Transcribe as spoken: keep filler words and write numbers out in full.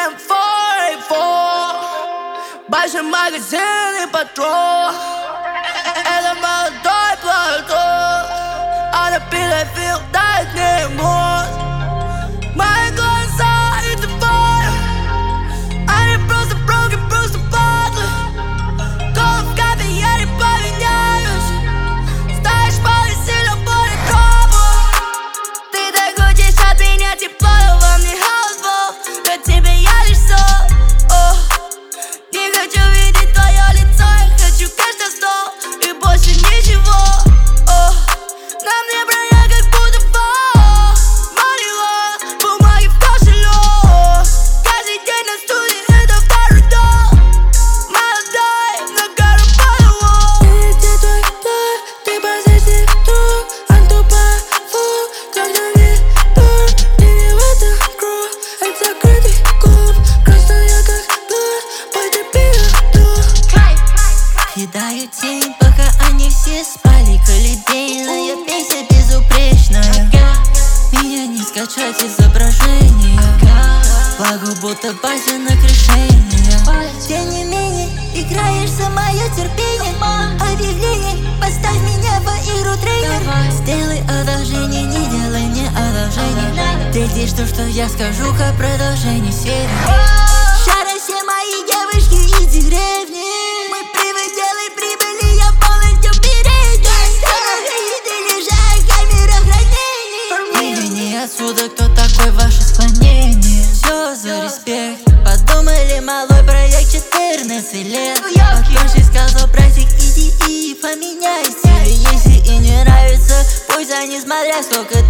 эм четыре четыре, большой магазин и патрон. Это молодой платон, а на педофил дает мне мозг. Мои глаза и твои, они просто broken, просто падлы. Голов в капе, я не поменяюсь. Знаешь, полы сильно болит тропу. Ты так хочешь от меня тепло, но во мне холод. Для тебя я лишь сон. О, не хочу видеть твое лицо, я хочу каждый стол и больше ничего. О, на мне броня как будто во Марила, бумаги в кошелек. Каждый день на студии это второй дом. Молодой, много работал. И где твой план? Ты позади друг, антупафу, когда ведут. Ты не в этом круг, это закрытый клуб. Красная как глаз, потерпи отдох. Кидаю тень, пока они все спали. Колыбельная песня безупречная. Меня не скачать изображение. Благо будто базе на крещение. Тем не менее, играешься мое терпение. Объявление, поставь меня в игру, тренер. Сделай одолжение, не делай мне одолжение. Ты здесь то, что я скажу, как продолжение серии. Шара все мои девушки из деревни. Мы приводили прибыли, я полностью передний. Ты лежишь, камера хранения. Извини отсюда, кто такой, ваше склонение. Все за респект. Подумали, малой проект четырнадцать лет. Потом же сказал, братик, иди и поменяй стиль. Если и не нравится, пусть они смотрят, сколько